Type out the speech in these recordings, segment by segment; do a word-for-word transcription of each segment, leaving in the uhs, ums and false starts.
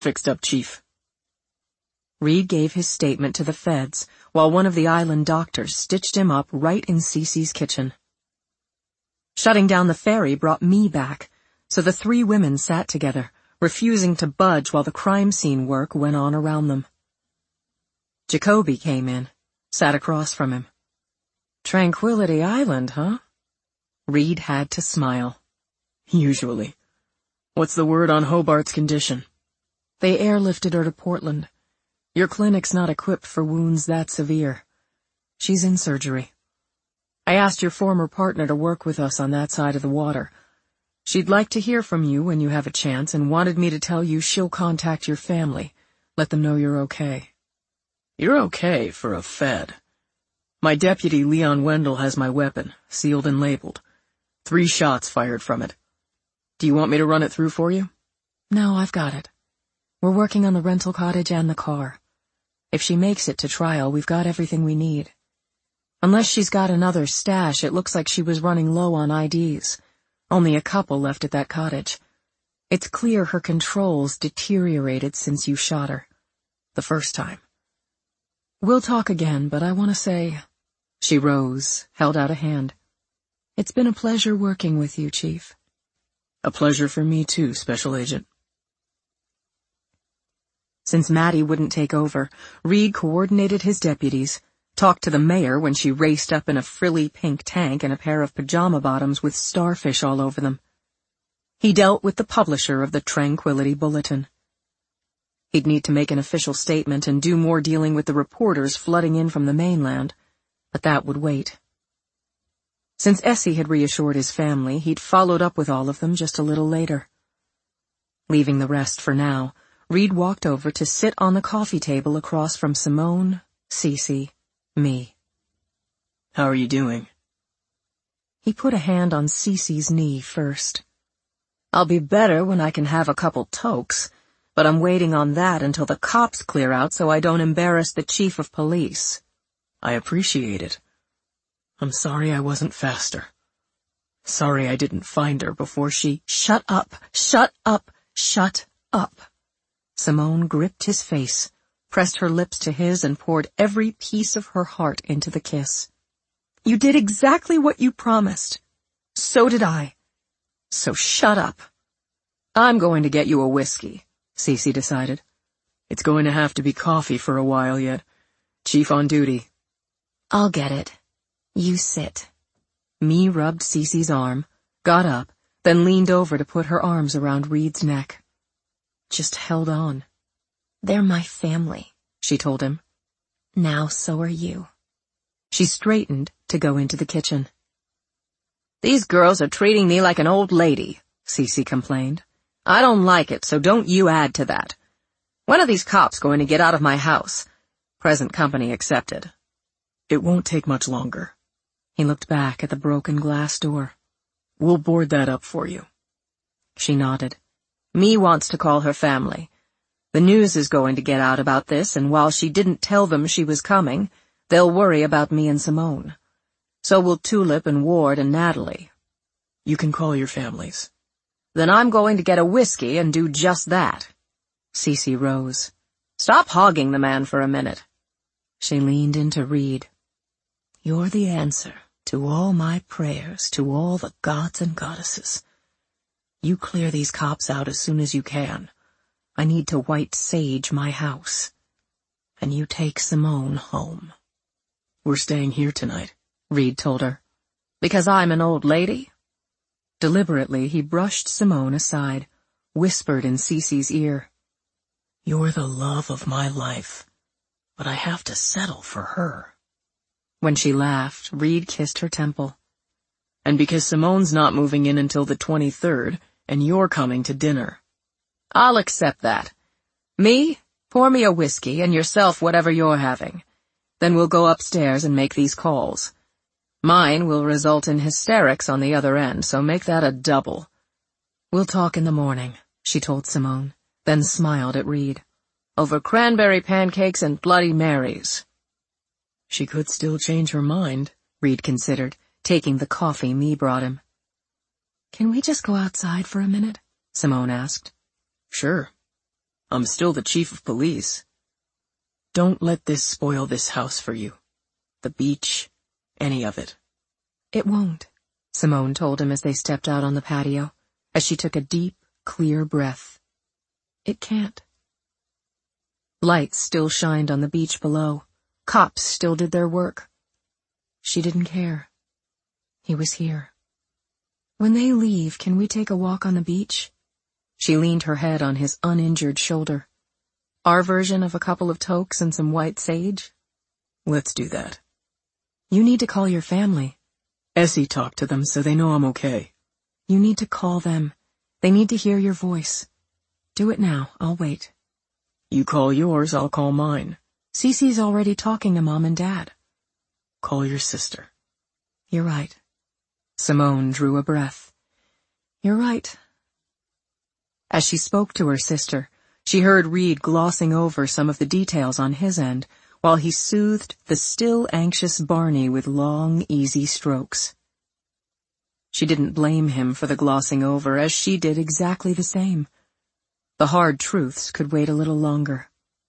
Fixed up, Chief. Reed gave his statement to the feds, while one of the island doctors stitched him up right in Cece's kitchen. Shutting down the ferry brought me back, so the three women sat together, refusing to budge while the crime scene work went on around them. Jacoby came in, sat across from him. Tranquility Island, huh? Reed had to smile. Usually. What's the word on Hobart's condition? They airlifted her to Portland. Your clinic's not equipped for wounds that severe. She's in surgery. I asked your former partner to work with us on that side of the water. She'd like to hear from you when you have a chance and wanted me to tell you she'll contact your family. Let them know you're okay. You're okay for a Fed. My deputy Leon Wendell has my weapon, sealed and labeled. Three shots fired from it. Do you want me to run it through for you? No, I've got it. We're working on the rental cottage and the car. If she makes it to trial, we've got everything we need. Unless she's got another stash, it looks like she was running low on I Ds. Only a couple left at that cottage. It's clear her controls deteriorated since you shot her. The first time. We'll talk again, but I want to say... She rose, held out a hand. It's been a pleasure working with you, Chief. A pleasure for me too, Special Agent. Since Maddie wouldn't take over, Reed coordinated his deputies, talked to the mayor when she raced up in a frilly pink tank and a pair of pajama bottoms with starfish all over them. He dealt with the publisher of the Tranquility Bulletin. He'd need to make an official statement and do more dealing with the reporters flooding in from the mainland, but that would wait. Since Essie had reassured his family, he'd followed up with all of them just a little later. Leaving the rest for now, Reed walked over to sit on the coffee table across from Simone, Cece, me. How are you doing? He put a hand on Cece's knee first. I'll be better when I can have a couple tokes, but I'm waiting on that until the cops clear out so I don't embarrass the chief of police. I appreciate it. I'm sorry I wasn't faster. Sorry I didn't find her before she... Shut up! Shut up! Shut up! Simone gripped his face, pressed her lips to his, and poured every piece of her heart into the kiss. You did exactly what you promised. So did I. So shut up. I'm going to get you a whiskey, Cece decided. It's going to have to be coffee for a while yet. Chief on duty. I'll get it. You sit. Me rubbed Cece's arm, got up, then leaned over to put her arms around Reed's neck. Just held on. They're my family, she told him. Now so are you. She straightened to go into the kitchen. These girls are treating me like an old lady, Cece complained. I don't like it, so don't you add to that. When are these cops going to get out of my house? Present company accepted. It won't take much longer. He looked back at the broken glass door. We'll board that up for you. She nodded. Me wants to call her family. The news is going to get out about this, and while she didn't tell them she was coming, they'll worry about me and Simone. So will Tulip and Ward and Natalie. You can call your families. Then I'm going to get a whiskey and do just that. Cece rose. Stop hogging the man for a minute. She leaned into Reed. You're the answer to all my prayers, to all the gods and goddesses. You clear these cops out as soon as you can. I need to white sage my house. And you take Simone home. We're staying here tonight, Reed told her. Because I'm an old lady? Deliberately, he brushed Simone aside, whispered in Cece's ear. You're the love of my life, but I have to settle for her. When she laughed, Reed kissed her temple. And because Simone's not moving in until the twenty-third, and you're coming to dinner. I'll accept that. Me, pour me a whiskey, and yourself whatever you're having. Then we'll go upstairs and make these calls. Mine will result in hysterics on the other end, so make that a double. We'll talk in the morning, she told Simone, then smiled at Reed. Over cranberry pancakes and Bloody Marys. She could still change her mind, Reed considered, taking the coffee Me brought him. Can we just go outside for a minute? Simone asked. Sure. I'm still the chief of police. Don't let this spoil this house for you. The beach, any of it. It won't, Simone told him as they stepped out on the patio, as she took a deep, clear breath. It can't. Lights still shined on the beach below. Cops still did their work. She didn't care. He was here. When they leave, can we take a walk on the beach? She leaned her head on his uninjured shoulder. Our version of a couple of tokes and some white sage? Let's do that. You need to call your family. Essie talked to them so they know I'm okay. You need to call them. They need to hear your voice. Do it now. I'll wait. You call yours, I'll call mine. Cece's already talking to Mom and Dad. Call your sister. You're right. Simone drew a breath. You're right. As she spoke to her sister, she heard Reed glossing over some of the details on his end, while he soothed the still anxious Barney with long, easy strokes. She didn't blame him for the glossing over, as she did exactly the same. The hard truths could wait a little longer.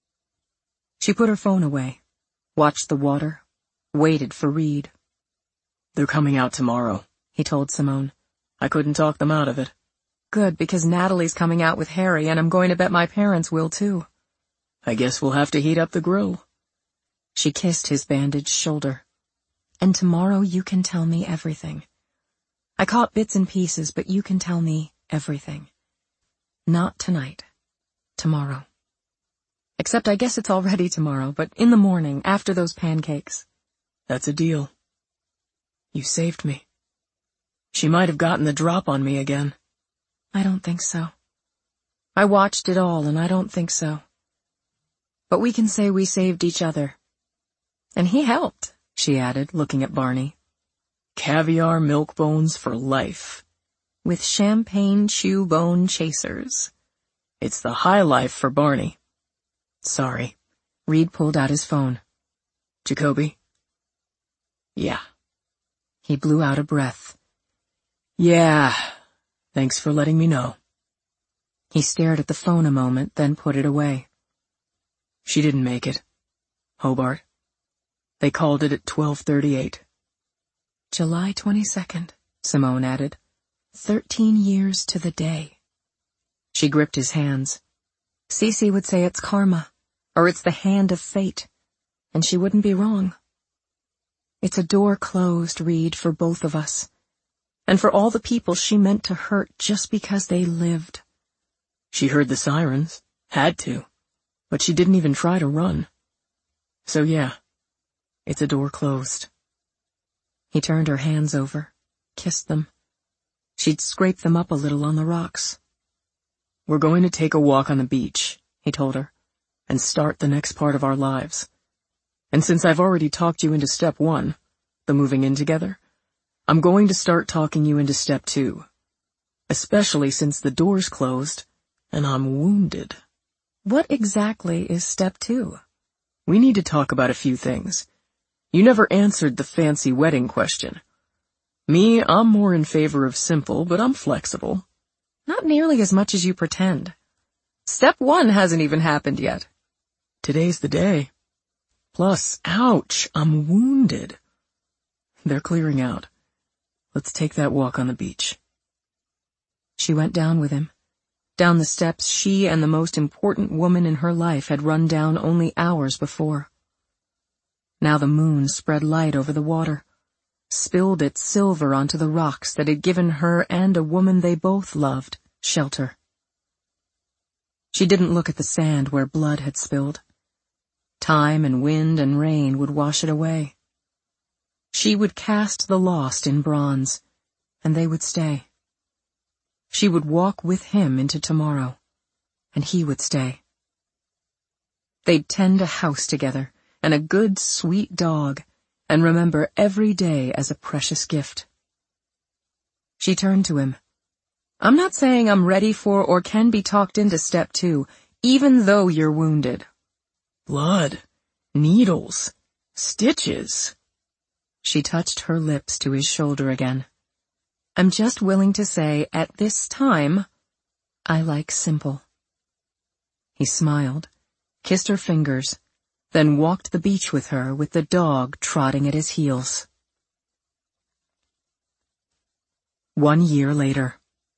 She put her phone away, watched the water, waited for Reed. They're coming out tomorrow, he told Simone. I couldn't talk them out of it. Good, because Natalie's coming out with Harry, and I'm going to bet my parents will too. I guess we'll have to heat up the grill. She kissed his bandaged shoulder. And tomorrow you can tell me everything. I caught bits and pieces, but you can tell me everything. Not tonight. Tomorrow. Except I guess it's already tomorrow, but in the morning, after those pancakes. That's a deal. You saved me. She might have gotten the drop on me again. I don't think so. I watched it all, and I don't think so. But we can say we saved each other. And he helped, she added, looking at Barney. Caviar milk bones for life. With champagne chew bone chasers. It's the high life for Barney. Sorry. Reed pulled out his phone. Jacoby? Yeah. He blew out a breath. Yeah. Thanks for letting me know. He stared at the phone a moment, then put it away. She didn't make it. Hobart. They called it at twelve thirty-eight. July twenty-second, Simone added. Thirteen years to the day. She gripped his hands. Cece would say it's karma, or it's the hand of fate, and she wouldn't be wrong. It's a door closed, Reed, for both of us. And for all the people she meant to hurt just because they lived. She heard the sirens, had to, but she didn't even try to run. So yeah, it's a door closed. He turned her hands over, kissed them. She'd scraped them up a little on the rocks. We're going to take a walk on the beach, he told her, and start the next part of our lives. And since I've already talked you into step one, the moving in together, I'm going to start talking you into step two, especially since the door's closed and I'm wounded. What exactly is step two? We need to talk about a few things. You never answered the fancy wedding question. Me, I'm more in favor of simple, but I'm flexible. Not nearly as much as you pretend. Step one hasn't even happened yet. Today's the day. Plus, ouch, I'm wounded. They're clearing out. Let's take that walk on the beach. She went down with him, down the steps she and the most important woman in her life had run down only hours before. Now the moon spread light over the water, spilled its silver onto the rocks that had given her and a woman they both loved shelter. She didn't look at the sand where blood had spilled. Time and wind and rain would wash it away. She would cast the lost in bronze, and they would stay. She would walk with him into tomorrow, and he would stay. They'd tend a house together, and a good, sweet dog, and remember every day as a precious gift. She turned to him. I'm not saying I'm ready for or can be talked into step two, even though you're wounded. Blood, needles, stitches. She touched her lips to his shoulder again. I'm just willing to say, at this time, I like simple. He smiled, kissed her fingers, then walked the beach with her with the dog trotting at his heels. One year later.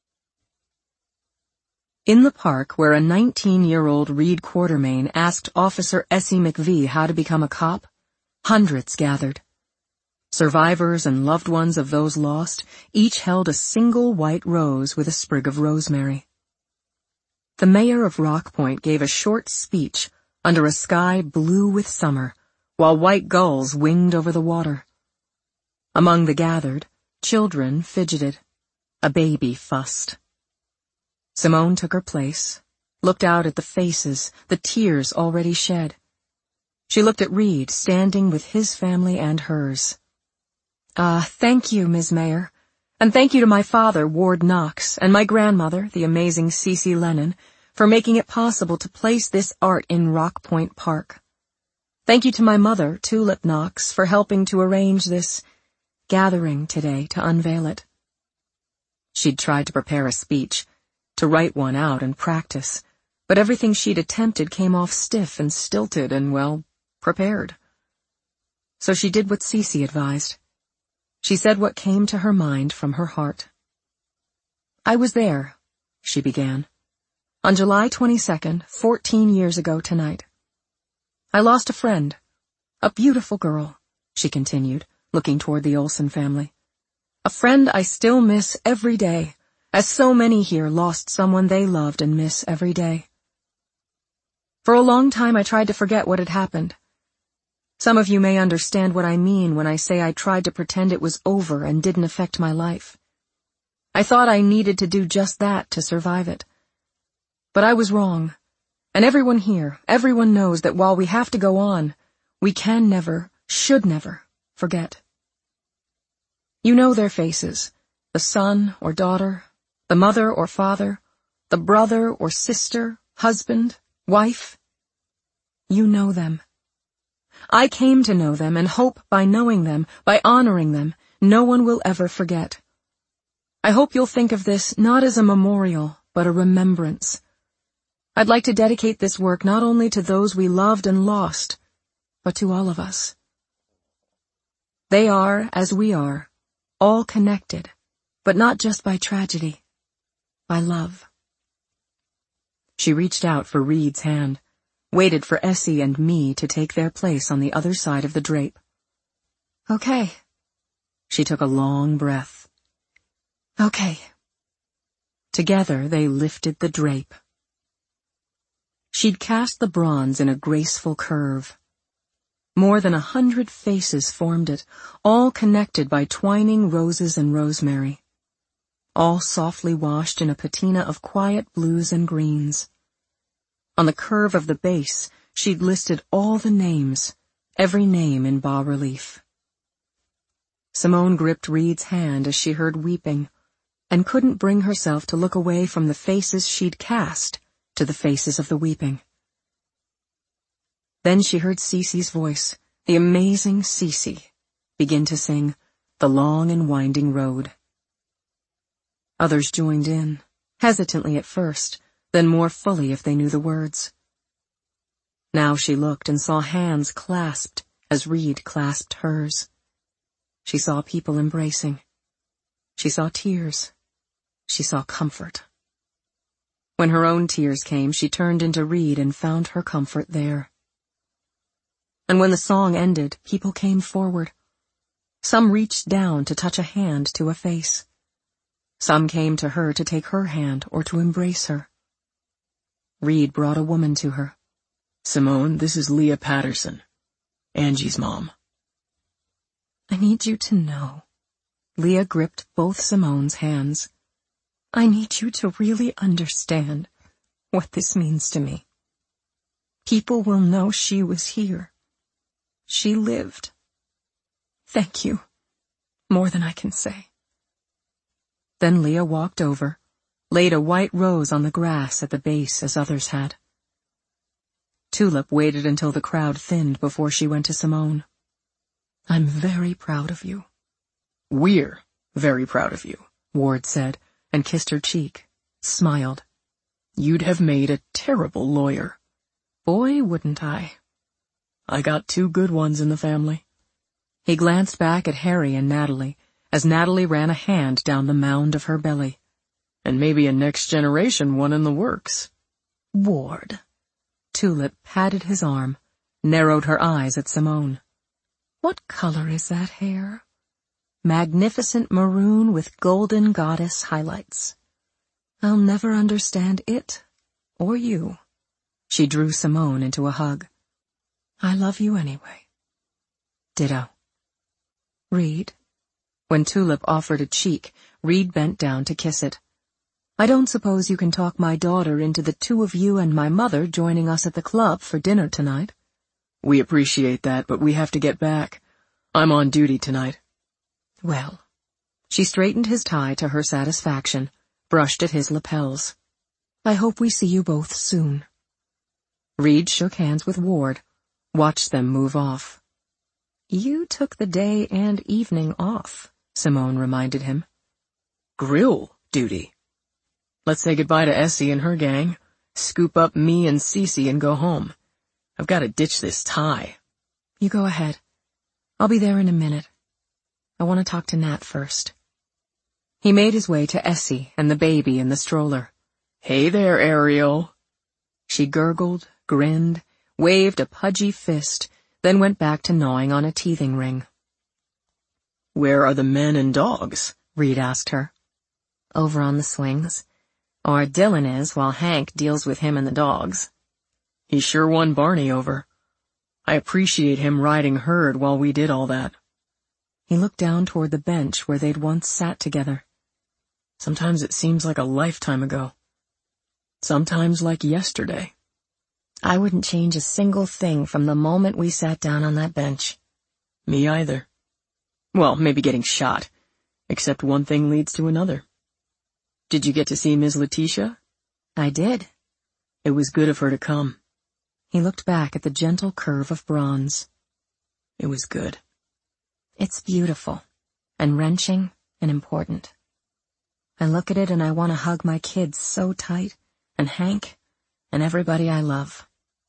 In the park where a nineteen-year-old Reed Quartermain asked Officer Essie McVie how to become a cop, hundreds gathered. Survivors and loved ones of those lost each held a single white rose with a sprig of rosemary. The mayor of Rock Point gave a short speech under a sky blue with summer, while white gulls winged over the water. Among the gathered, children fidgeted. A baby fussed. Simone took her place, looked out at the faces, the tears already shed. She looked at Reed, standing with his family and hers. Ah, uh, thank you, Miz Mayor. And thank you to my father, Ward Knox, and my grandmother, the amazing Cece Lennon, for making it possible to place this art in Rock Point Park. Thank you to my mother, Tulip Knox, for helping to arrange this gathering today to unveil it. She'd tried to prepare a speech, to write one out and practice, but everything she'd attempted came off stiff and stilted and, well, prepared. So she did what Cece advised. She said what came to her mind from her heart. I was there, she began, on July twenty-second, fourteen years ago tonight. I lost a friend, a beautiful girl, she continued, looking toward the Olsen family. A friend I still miss every day, as so many here lost someone they loved and miss every day. For a long time I tried to forget what had happened. Some of you may understand what I mean when I say I tried to pretend it was over and didn't affect my life. I thought I needed to do just that to survive it. But I was wrong, and everyone here, everyone knows that while we have to go on, we can never, should never, forget. You know their faces, the son or daughter, the mother or father, the brother or sister, husband, wife. You know them. I came to know them and hope by knowing them, by honoring them, no one will ever forget. I hope you'll think of this not as a memorial, but a remembrance. I'd like to dedicate this work not only to those we loved and lost, but to all of us. They are, as we are, all connected, but not just by tragedy, by love. She reached out for Reed's hand, waited for Essie and me to take their place on the other side of the drape. Okay. She took a long breath. Okay. Together they lifted the drape. She'd cast the bronze in a graceful curve. More than a hundred faces formed it, all connected by twining roses and rosemary. All softly washed in a patina of quiet blues and greens. On the curve of the base, she'd listed all the names, every name in bas-relief. Simone gripped Reed's hand as she heard weeping, and couldn't bring herself to look away from the faces she'd cast to the faces of the weeping. Then she heard Cece's voice, the amazing Cece, begin to sing The Long and Winding Road. Others joined in, hesitantly at first, then more fully if they knew the words. Now she looked and saw hands clasped as Reed clasped hers. She saw people embracing. She saw tears. She saw comfort. When her own tears came, she turned into Reed and found her comfort there. And when the song ended, people came forward. Some reached down to touch a hand to a face. Some came to her to take her hand or to embrace her. Reed brought a woman to her. Simone, this is Leah Patterson, Angie's mom. I need you to know. Leah gripped both Simone's hands. I need you to really understand what this means to me. People will know she was here. She lived. Thank you. More than I can say. Then Leah walked over, laid a white rose on the grass at the base as others had. Tulip waited until the crowd thinned before she went to Simone. I'm very proud of you. We're very proud of you, Ward said, and kissed her cheek, smiled. You'd have made a terrible lawyer. Boy, wouldn't I. I got two good ones in the family. He glanced back at Harry and Natalie, as Natalie ran a hand down the mound of her belly. And maybe a next-generation one in the works. Ward. Tulip patted his arm, narrowed her eyes at Simone. What color is that hair? Magnificent maroon with golden goddess highlights. I'll never understand it, or you. She drew Simone into a hug. I love you anyway. Ditto. Reed. When Tulip offered a cheek, Reed bent down to kiss it. I don't suppose you can talk my daughter into the two of you and my mother joining us at the club for dinner tonight? We appreciate that, but we have to get back. I'm on duty tonight. Well. She straightened his tie to her satisfaction, brushed at his lapels. I hope we see you both soon. Reed shook hands with Ward, watched them move off. You took the day and evening off, Simone reminded him. Grill duty. Let's say goodbye to Essie and her gang, scoop up me and Cece and go home. I've got to ditch this tie. You go ahead. I'll be there in a minute. I want to talk to Nat first. He made his way to Essie and the baby in the stroller. Hey there, Ariel. She gurgled, grinned, waved a pudgy fist, then went back to gnawing on a teething ring. Where are the men and dogs? Reed asked her. Over on the swings. Or Dylan is, while Hank deals with him and the dogs. He sure won Barney over. I appreciate him riding herd while we did all that. He looked down toward the bench where they'd once sat together. Sometimes it seems like a lifetime ago. Sometimes like yesterday. I wouldn't change a single thing from the moment we sat down on that bench. Me either. Well, maybe getting shot. Except one thing leads to another. Did you get to see Miss Letitia? I did. It was good of her to come. He looked back at the gentle curve of bronze. It was good. It's beautiful, and wrenching, and important. I look at it and I want to hug my kids so tight, and Hank, and everybody I love.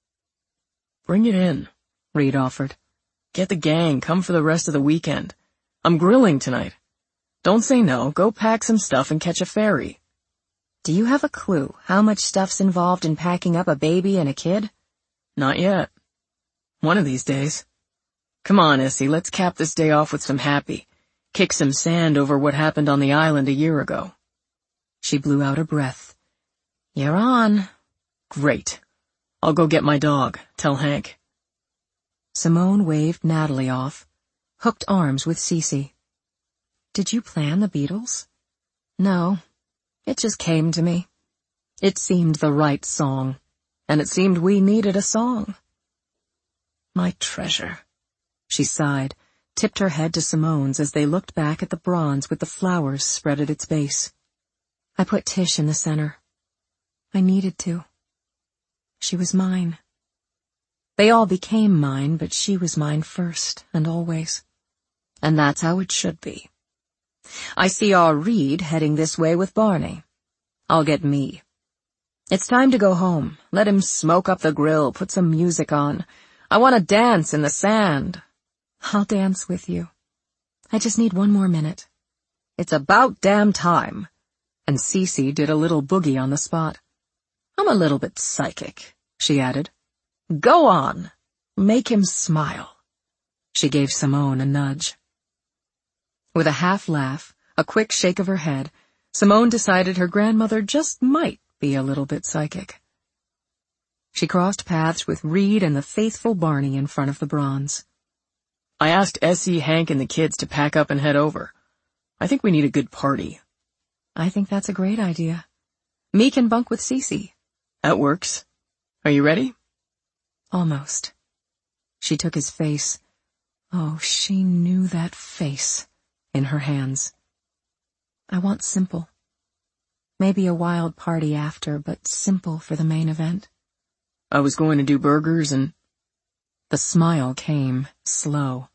Bring it in, Reed offered. Get the gang, come for the rest of the weekend. I'm grilling tonight. Don't say no, go pack some stuff and catch a ferry. Do you have a clue how much stuff's involved in packing up a baby and a kid? Not yet. One of these days. Come on, Essie, let's cap this day off with some happy. Kick some sand over what happened on the island a year ago. She blew out a breath. You're on. Great. I'll go get my dog, tell Hank. Simone waved Natalie off, hooked arms with Cece. Did you plan the Beatles? No. It just came to me. It seemed the right song, and it seemed we needed a song. My treasure. She sighed, tipped her head to Simone's as they looked back at the bronze with the flowers spread at its base. I put Tish in the center. I needed to. She was mine. They all became mine, but she was mine first and always. And that's how it should be. I see our Reed heading this way with Barney. I'll get me. It's time to go home. Let him smoke up the grill, put some music on. I want to dance in the sand. I'll dance with you. I just need one more minute. It's about damn time. And Cece did a little boogie on the spot. I'm a little bit psychic, she added. Go on. Make him smile. She gave Simone a nudge. With a half laugh, a quick shake of her head, Simone decided her grandmother just might be a little bit psychic. She crossed paths with Reed and the faithful Barney in front of the bronze. I asked Essie, Hank, and the kids to pack up and head over. I think we need a good party. I think that's a great idea. Me can bunk with Cece. That works. Are you ready? Almost. She took his face. Oh, she knew that face. In her hands. I want simple. Maybe a wild party after, but simple for the main event. I was going to do burgers and... The smile came, slow.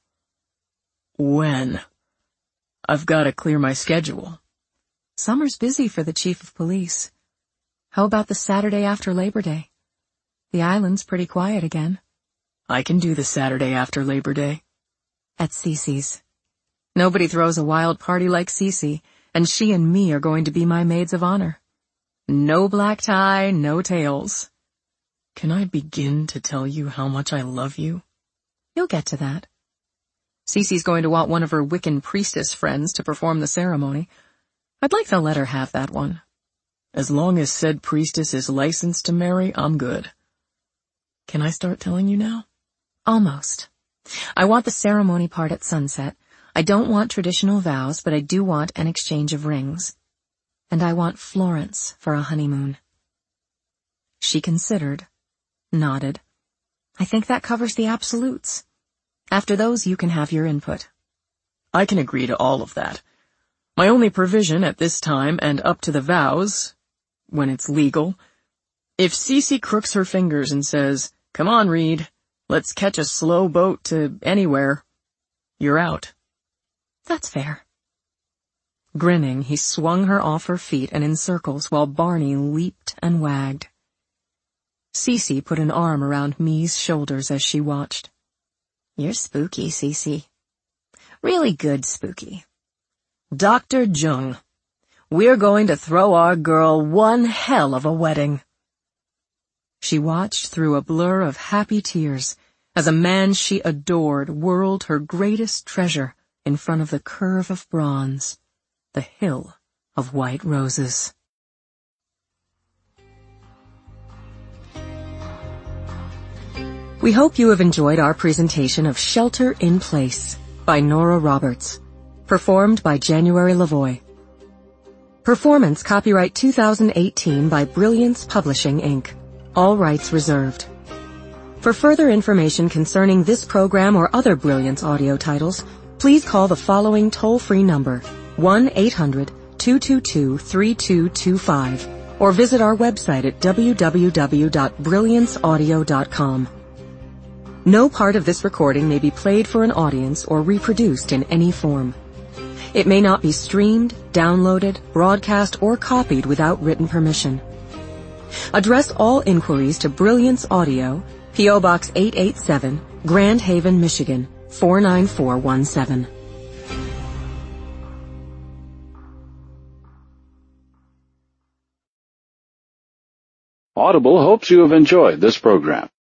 When? I've got to clear my schedule. Summer's busy for the chief of police. How about the Saturday after Labor Day? The island's pretty quiet again. I can do the Saturday after Labor Day. At Cece's. Nobody throws a wild party like Cece, and she and me are going to be my maids of honor. No black tie, no tails. Can I begin to tell you how much I love you? You'll get to that. Cece's going to want one of her Wiccan priestess friends to perform the ceremony. I'd like to let her have that one. As long as said priestess is licensed to marry, I'm good. Can I start telling you now? Almost. I want the ceremony part at sunset. I don't want traditional vows, but I do want an exchange of rings. And I want Florence for a honeymoon. She considered, nodded. I think that covers the absolutes. After those, you can have your input. I can agree to all of that. My only provision at this time and up to the vows, when it's legal, if Cece crooks her fingers and says, "Come on, Reed, let's catch a slow boat to anywhere," you're out. That's fair. Grinning, he swung her off her feet and in circles while Barney leaped and wagged. Cece put an arm around Mee's shoulders as she watched. You're spooky, Cece. Really good spooky. Doctor Jung, we're going to throw our girl one hell of a wedding. She watched through a blur of happy tears as a man she adored whirled her greatest treasure in front of the curve of bronze, the hill of white roses. We hope you have enjoyed our presentation of Shelter in Place by Nora Roberts, performed by January Lavoie. Performance copyright two thousand eighteen by Brilliance Publishing, Incorporated. All rights reserved. For further information concerning this program or other Brilliance audio titles, please call the following toll-free number, one eight hundred two two two three two two five, or visit our website at w w w dot brilliance audio dot com. No part of this recording may be played for an audience or reproduced in any form. It may not be streamed, downloaded, broadcast, or copied without written permission. Address all inquiries to Brilliance Audio, P O Box eight eight seven, Grand Haven, Michigan, four nine four one seven. Audible hopes you have enjoyed this program.